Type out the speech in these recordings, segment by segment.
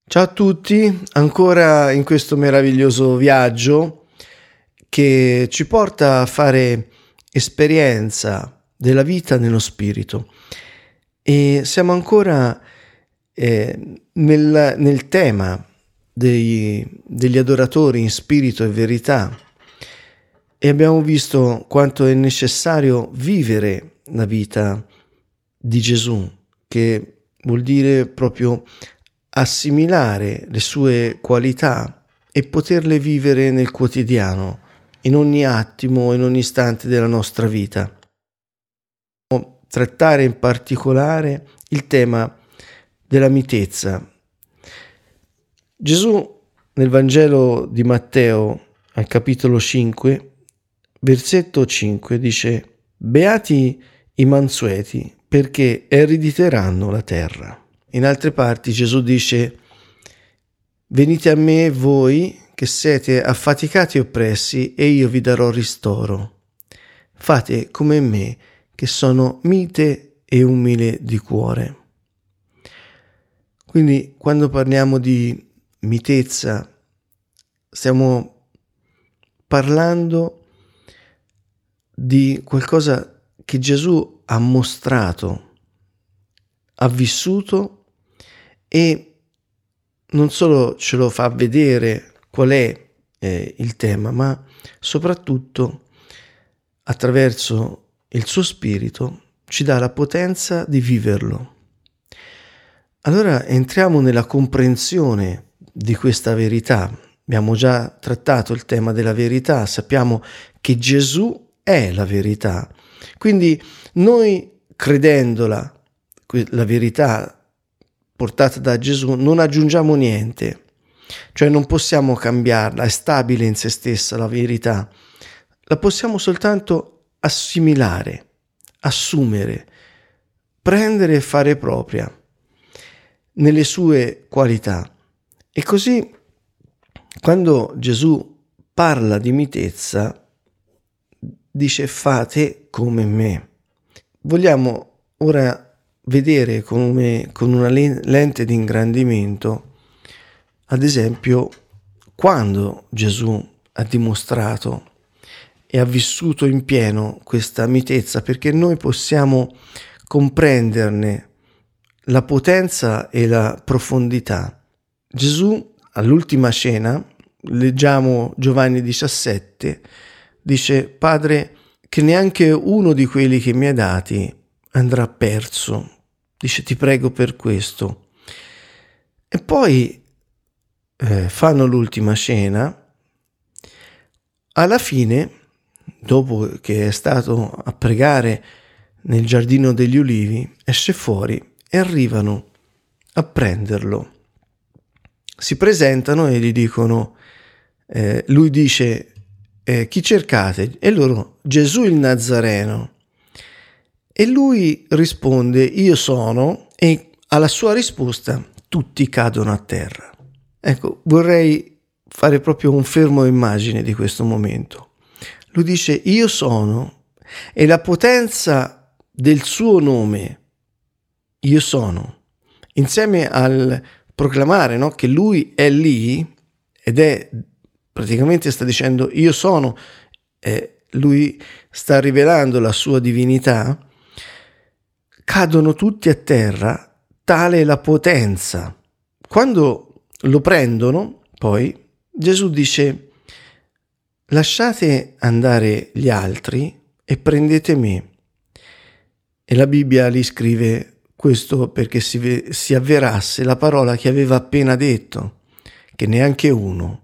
Ciao a tutti, ancora in questo meraviglioso viaggio che ci porta a fare esperienza della vita nello spirito e siamo ancora nel tema degli adoratori in spirito e verità e abbiamo visto quanto è necessario vivere la vita di Gesù, che vuol dire proprio assimilare le sue qualità e poterle vivere nel quotidiano, in ogni attimo, in ogni istante della nostra vita. Trattare in particolare il tema della mitezza. Gesù nel Vangelo di Matteo, al capitolo 5, versetto 5, dice: «Beati i mansueti, perché erediteranno la terra». In altre parti Gesù dice: «Venite a me voi che siete affaticati e oppressi, e io vi darò ristoro. Fate come me, che sono mite e umile di cuore». Quindi quando parliamo di mitezza stiamo parlando di qualcosa che Gesù ha mostrato, ha vissuto e non solo ce lo fa vedere qual è il tema, ma soprattutto attraverso il suo spirito ci dà la potenza di viverlo. Allora entriamo nella comprensione di questa verità. Abbiamo già trattato il tema della verità, sappiamo che Gesù è la verità. Quindi noi, credendola, la verità portata da Gesù, non aggiungiamo niente, cioè non possiamo cambiarla, è stabile in se stessa la verità, la possiamo soltanto assimilare, assumere, prendere e fare propria nelle sue qualità. E così quando Gesù parla di mitezza dice: fate come me. Vogliamo ora vedere con una lente di ingrandimento, ad esempio, quando Gesù ha dimostrato e ha vissuto in pieno questa mitezza, perché noi possiamo comprenderne la potenza e la profondità. Gesù all'ultima cena, leggiamo Giovanni 17, dice: Padre, che neanche uno di quelli che mi hai dati andrà perso. Dice: ti prego per questo. E poi fanno l'ultima cena. Alla fine, dopo che è stato a pregare nel giardino degli ulivi, esce fuori e arrivano a prenderlo. Si presentano e gli dicono, lui dice: chi cercate? E loro: Gesù il Nazareno. E lui risponde: io sono, e alla sua risposta tutti cadono a terra. Ecco, vorrei fare proprio un fermo immagine di questo momento. Lui dice: io sono, e la potenza del suo nome, io sono, insieme al proclamare, no, che lui è lì, ed è praticamente sta dicendo io sono, lui sta rivelando la sua divinità, cadono tutti a terra, tale è la potenza. Quando lo prendono, poi Gesù dice: lasciate andare gli altri e prendete me. E la Bibbia li scrive questo perché si avverasse la parola che aveva appena detto, che neanche uno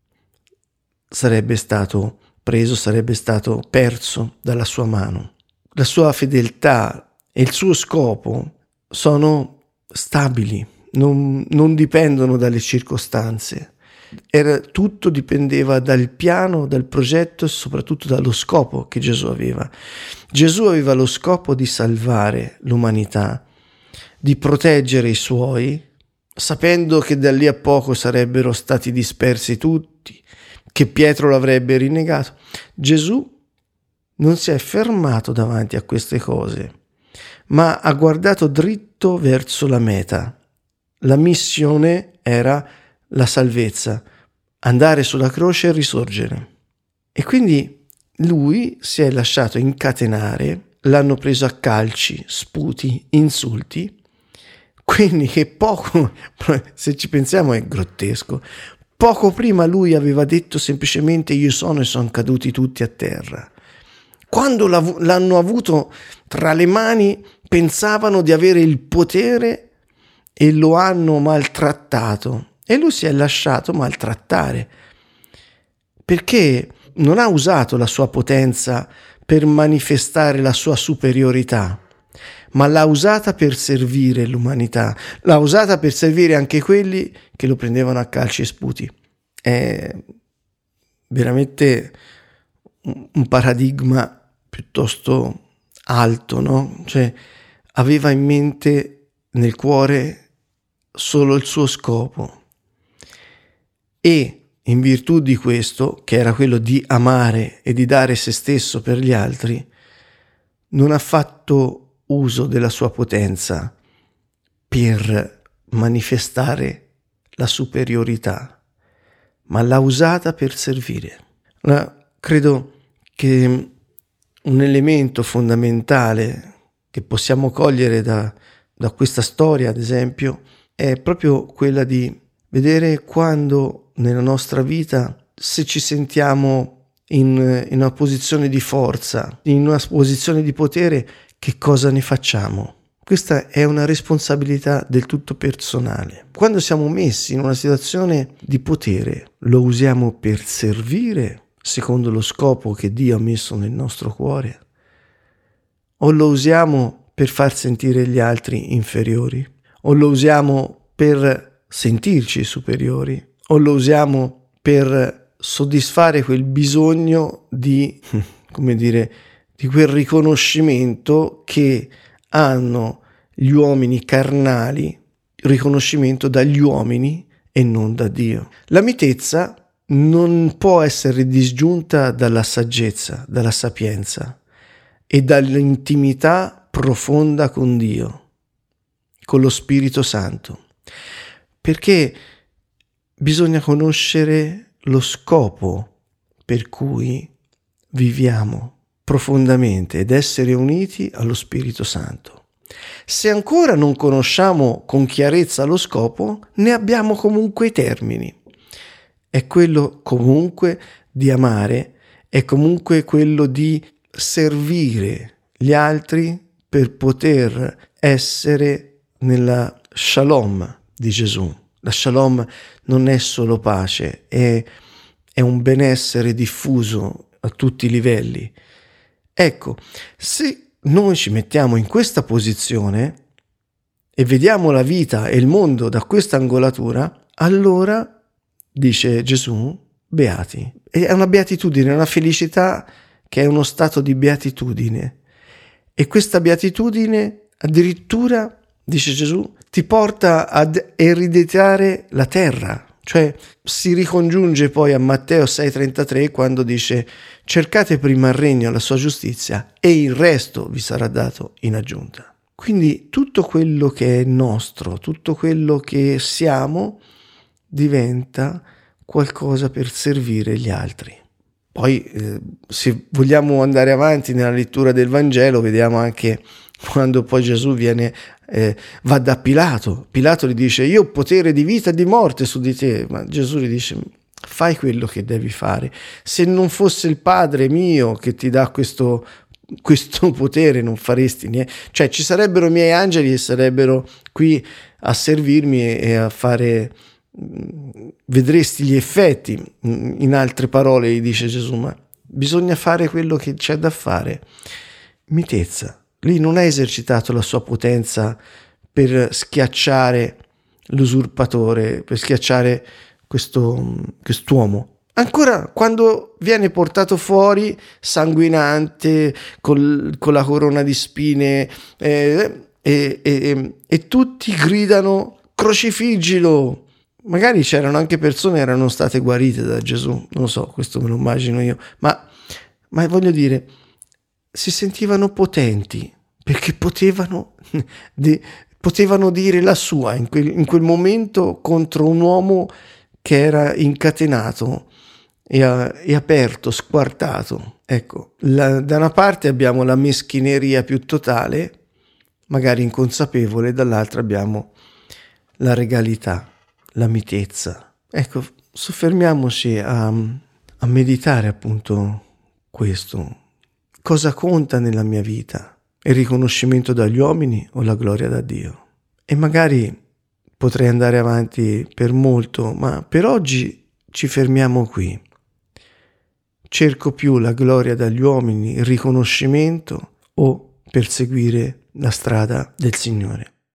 sarebbe stato preso, sarebbe stato perso dalla sua mano. La sua fedeltà e il suo scopo sono stabili, non dipendono dalle circostanze. Tutto dipendeva dal piano, dal progetto e soprattutto dallo scopo che Gesù aveva. Gesù aveva lo scopo di salvare l'umanità, di proteggere i suoi, sapendo che da lì a poco sarebbero stati dispersi tutti, che Pietro l'avrebbe rinnegato. Gesù non si è fermato davanti a queste cose, ma ha guardato dritto verso la meta, La missione era la salvezza, andare sulla croce e risorgere. E quindi lui si è lasciato incatenare, l'hanno preso a calci, sputi, insulti, quindi che poco, se ci pensiamo è grottesco, poco prima lui aveva detto semplicemente io sono e sono caduti tutti a terra. Quando l'hanno avuto tra le mani pensavano di avere il potere e lo hanno maltrattato e lui si è lasciato maltrattare perché non ha usato la sua potenza per manifestare la sua superiorità, ma l'ha usata per servire l'umanità, l'ha usata per servire anche quelli che lo prendevano a calci e sputi. È veramente un paradigma piuttosto alto, no? Cioè aveva in mente nel cuore solo il suo scopo e in virtù di questo, che era quello di amare e di dare se stesso per gli altri, non ha fatto uso della sua potenza per manifestare la superiorità, ma l'ha usata per servire. Credo che un elemento fondamentale che possiamo cogliere da questa storia, ad esempio, è proprio quella di vedere quando nella nostra vita, se ci sentiamo in una posizione di forza, in una posizione di potere, che cosa ne facciamo? Questa è una responsabilità del tutto personale. Quando siamo messi in una situazione di potere, lo usiamo per servire secondo lo scopo che Dio ha messo nel nostro cuore? O lo usiamo per far sentire gli altri inferiori? O lo usiamo per sentirci superiori? O lo usiamo per soddisfare quel bisogno di, come dire, di quel riconoscimento che hanno gli uomini carnali, riconoscimento dagli uomini e non da Dio. La mitezza non può essere disgiunta dalla saggezza, dalla sapienza e dall'intimità profonda con Dio, con lo Spirito Santo, perché bisogna conoscere lo scopo per cui viviamo profondamente ed essere uniti allo Spirito Santo. Se ancora non conosciamo con chiarezza lo scopo, ne abbiamo comunque i termini. È quello comunque di amare, è comunque quello di servire gli altri per poter essere nella shalom di Gesù. La shalom non è solo pace, è un benessere diffuso a tutti i livelli. Ecco, se noi ci mettiamo in questa posizione e vediamo la vita e il mondo da questa angolatura, allora, dice Gesù, beati. È una beatitudine, una felicità che è uno stato di beatitudine. E questa beatitudine addirittura, dice Gesù, ti porta ad ereditare la terra. Cioè si ricongiunge poi a Matteo 6,33 quando dice cercate prima il regno e la sua giustizia e il resto vi sarà dato in aggiunta. Quindi tutto quello che è nostro, tutto quello che siamo diventa qualcosa per servire gli altri. Poi se vogliamo andare avanti nella lettura del Vangelo vediamo anche quando poi Gesù va da Pilato. Pilato gli dice io ho potere di vita e di morte su di te, ma Gesù gli dice fai quello che devi fare. Se non fosse il Padre mio che ti dà questo potere non faresti niente. Cioè ci sarebbero i miei angeli e sarebbero qui a servirmi e a fare, vedresti gli effetti. In altre parole gli dice Gesù, ma bisogna fare quello che c'è da fare. Mitezza. Lì non ha esercitato la sua potenza per schiacciare l'usurpatore, per schiacciare quest'uomo. Ancora quando viene portato fuori sanguinante, con la corona di spine, e tutti gridano crocifiggilo. Magari c'erano anche persone che erano state guarite da Gesù, non lo so, questo me lo immagino io, ma voglio dire, si sentivano potenti perché potevano potevano dire la sua in quel momento contro un uomo che era incatenato e aperto, squartato. Ecco, da una parte abbiamo la meschineria più totale, magari inconsapevole, dall'altra abbiamo la regalità, la mitezza. Ecco, soffermiamoci a meditare appunto questo. Cosa conta nella mia vita? Il riconoscimento dagli uomini o la gloria da Dio? E magari potrei andare avanti per molto, ma per oggi ci fermiamo qui. Cerco più la gloria dagli uomini, il riconoscimento o perseguire la strada del Signore.